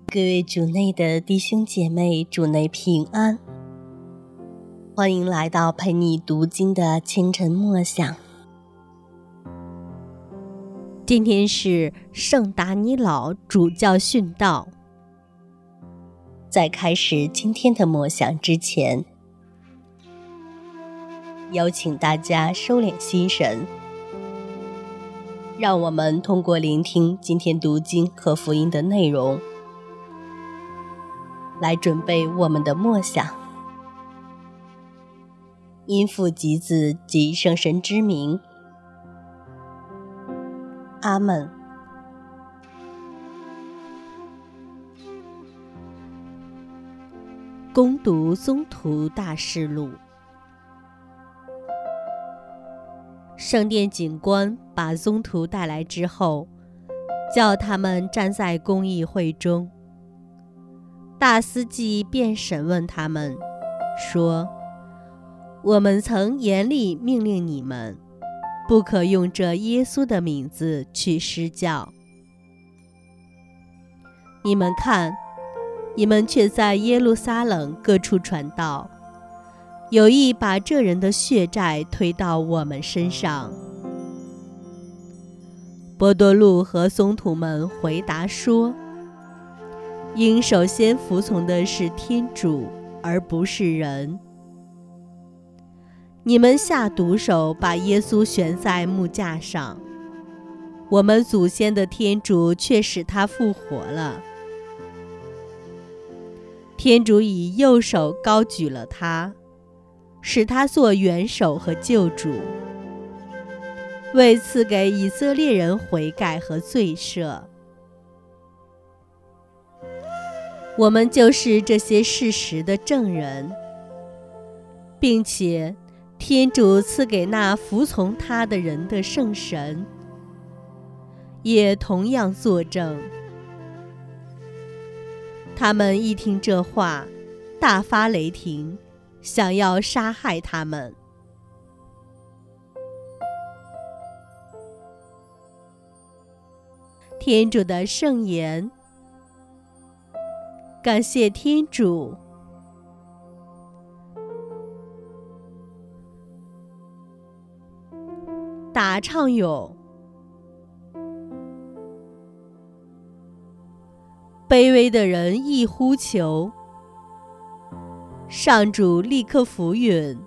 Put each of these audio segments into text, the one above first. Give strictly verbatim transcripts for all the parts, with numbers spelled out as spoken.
各位主内的弟兄姐妹，主内平安，欢迎来到陪你读经的清晨默想。今天是圣达尼老主教训道。在开始今天的默想之前，邀请大家收敛心神，让我们通过聆听今天读经和福音的内容，来准备我们的默想。因父及子及圣神之名，阿们。恭读宗徒大事录。圣殿警官把宗徒带来之后，叫他们站在公议会中。大司祭便审问他们，说：我们曾严厉命令你们，不可用这耶稣的名字去施教。你们看，你们却在耶路撒冷各处传道，有意把这人的血债推到我们身上。伯多禄和宗徒们回答说：应首先服从的是天主，而不是人。你们下毒手把耶稣悬在木架上，我们祖先的天主却使他复活了。天主以右手高举了他，使他做元首和救主，为赐给以色列人悔改和罪赦。我们就是这些事实的证人，并且天主赐给那服从他的人的圣神，也同样作证。他们一听这话，大发雷霆，想要杀害他们。天主的圣言。感谢天主。答唱咏。卑微的人一呼求，上主立刻俯允。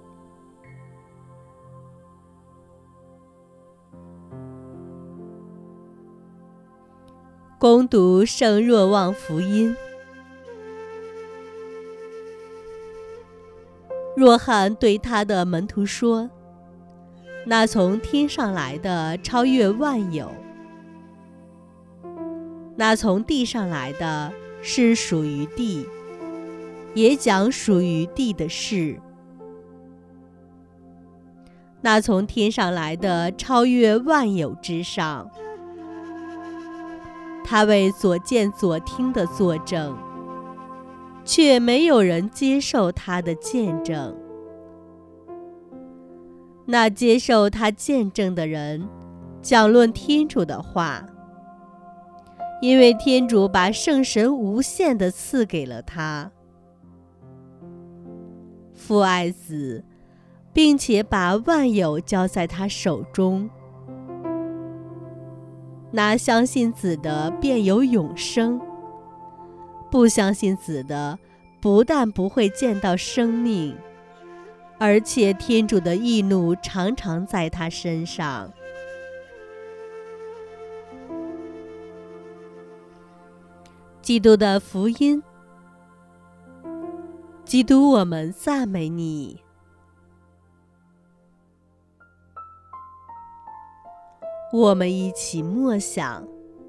恭读圣若望福音。若翰对他的门徒说：那从天上来的超越万有，那从地上来的是属于地，也讲属于地的事。那从天上来的超越万有之上，他为所见所听的作证，却没有人接受他的见证。那接受他见证的人，讲论天主的话，因为天主把圣神无限地赐给了他。父爱子，并且把万有交在他手中。那相信子的便有永生，不相信子的不但不会见到生命，而且天主的义怒常常在他身上。基督的福音。基督，我们赞美你。我们一起默想。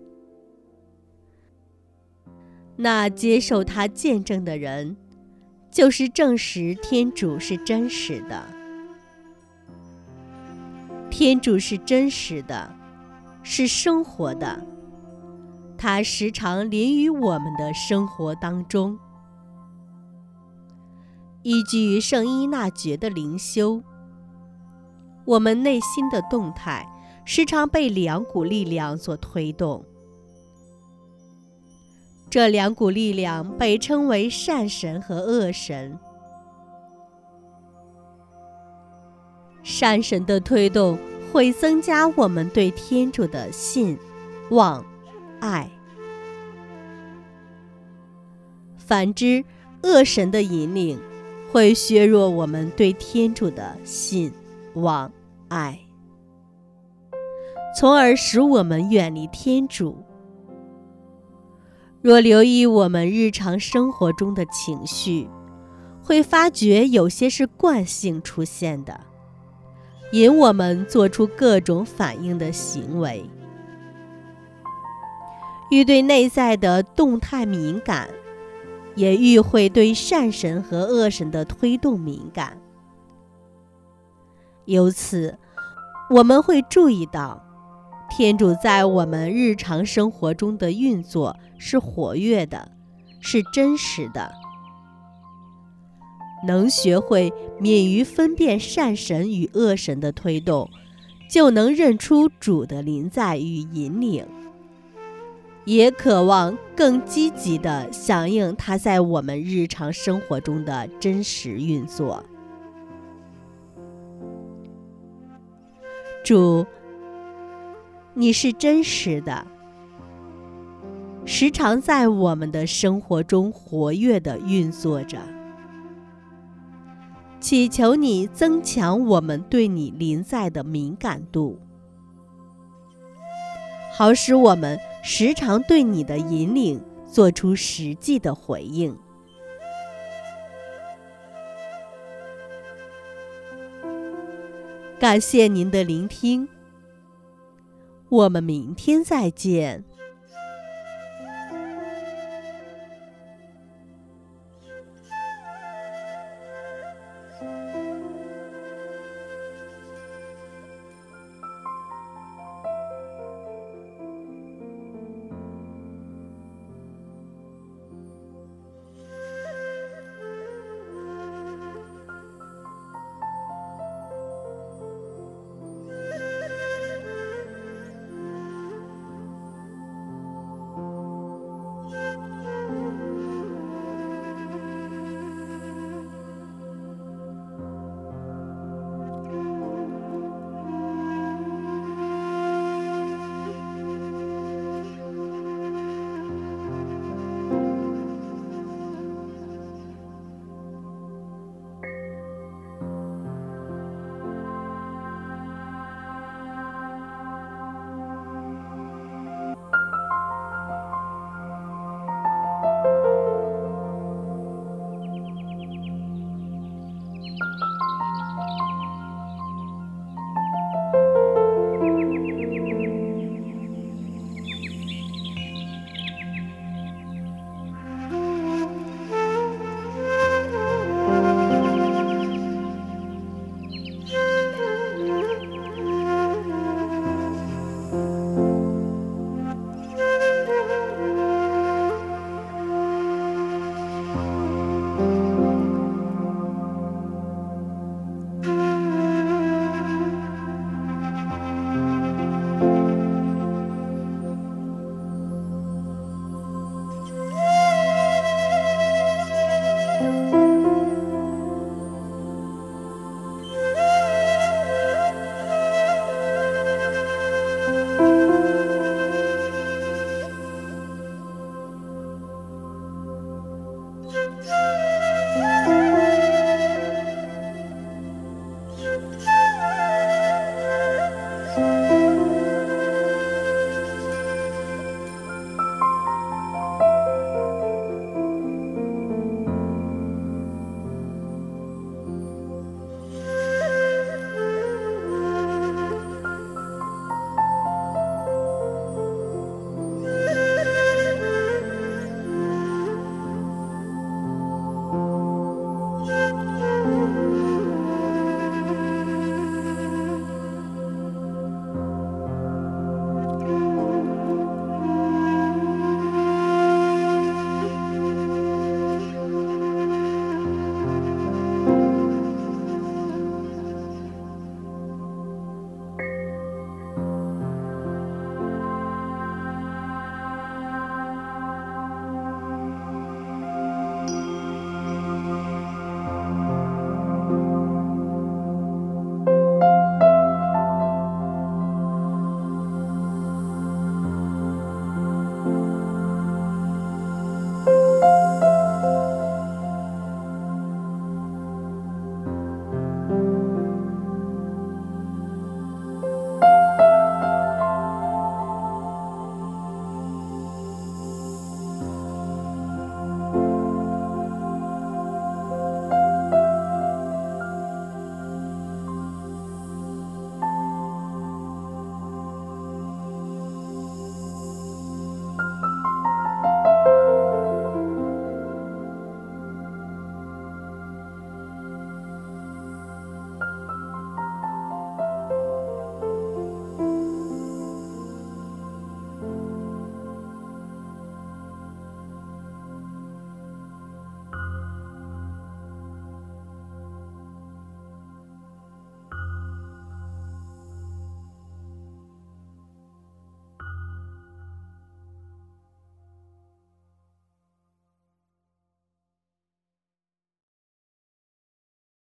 那接受他见证的人，就是证实天主是真实的。天主是真实的，是生活的，他时常临于我们的生活当中。依据圣依纳爵的灵修，我们内心的动态时常被两股力量所推动。 这两股力量被称为善神和恶神。善神的推动会增加我们对天主的信、望、爱；反之，恶神的引领会削弱我们对天主的信、望、爱，从而使我们远离天主。若留意我们日常生活中的情绪，会发觉有些是惯性出现的，引我们做出各种反应的行为。愈对内在的动态敏感，也愈会对善神和恶神的推动敏感。由此，我们会注意到，天主在我们日常生活中的运作是活跃的，是真实的。能学会免于分辨善神与恶神的推动，就能认出主的临在与引领，也渴望更积极地响应他在我们日常生活中的真实运作。主，你是真实的，时常在我们的生活中活跃地运作着。祈求你增强我们对你临在的敏感度，好使我们时常对你的引领做出实际的回应。感谢您的聆听，我们明天再见。